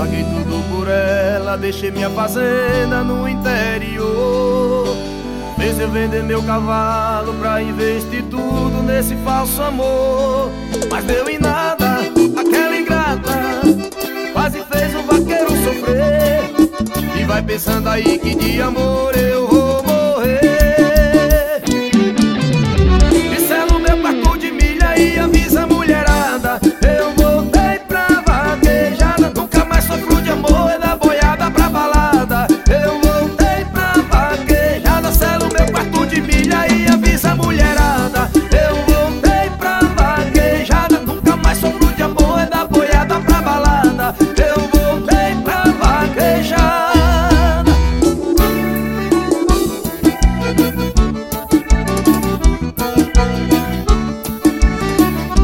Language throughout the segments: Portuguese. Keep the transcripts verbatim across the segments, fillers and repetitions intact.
larguei tudo por ela, deixei minha fazenda no interior. Fez eu vender meu cavalo pra investir tudo nesse falso amor. Mas deu em nada, aquela ingrata quase fez o vaqueiro sofrer. E vai pensando aí que de amor eu vou morrer. Pincela o meu quarto de milha e avisa a mulherada: eu voltei pra vaquejada, nunca mais sofro de amor, é da boiada pra balada. Eu voltei pra vaquejada, sela o meu quarto de milha e avisa a mulherada: eu voltei pra vaquejada, nunca mais sofro de amor, é da boiada pra balada. Eu voltei pra vaquejada.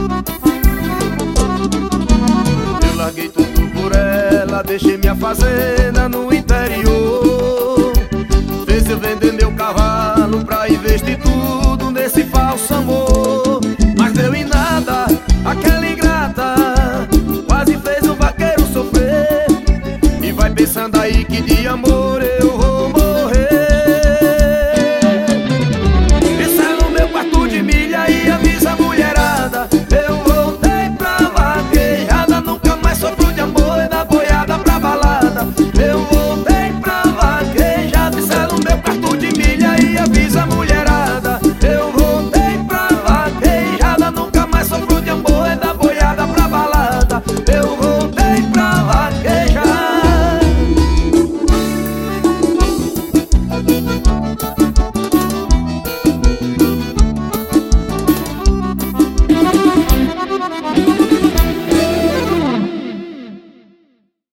Eu larguei tudo por ela, deixei minha fazenda